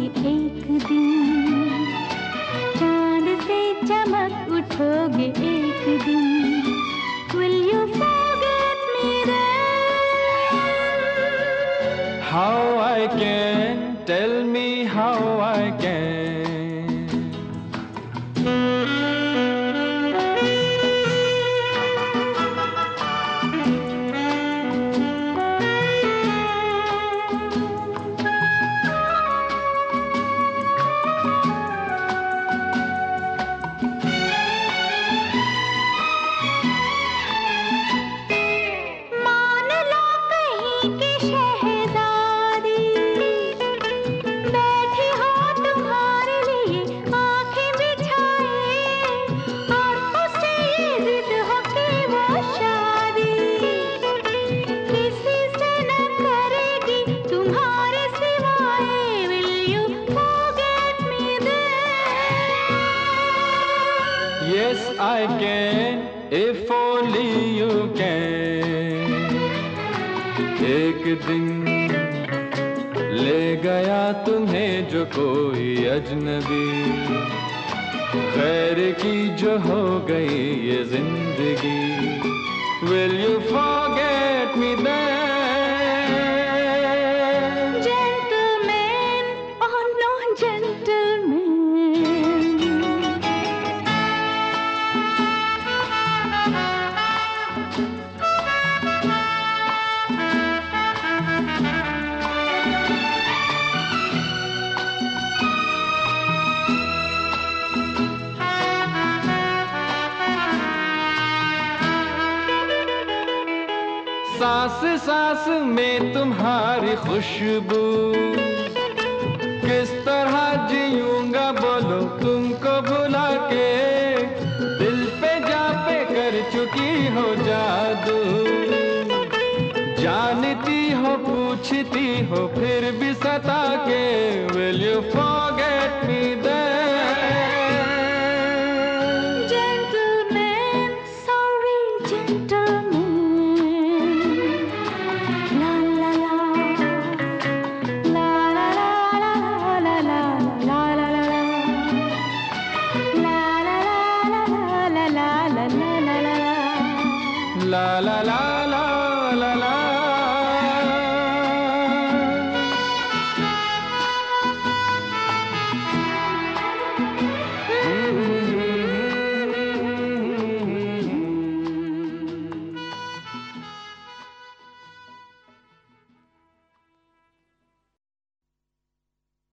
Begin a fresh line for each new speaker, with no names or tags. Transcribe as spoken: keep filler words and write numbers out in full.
एक दिन, चांद से चमक उठोगे एक दिन। Will you forget me then?
How I can, tell me how I can. Yes, I can, if only you can. एक दिन ले गया तुम्हें जो कोई अजनबी, खैर की जो हो गई ये जिंदगी। Will you forget me then?
Gentleman, oh no gentleman.
सांस सांस में तुम्हारी खुशबू, किस तरह जीऊंगा बोलो तुमको भुला के। दिल पे जा पे कर चुकी हो जादू, जानती हो पूछती हो फिर भी सता के। Will you forget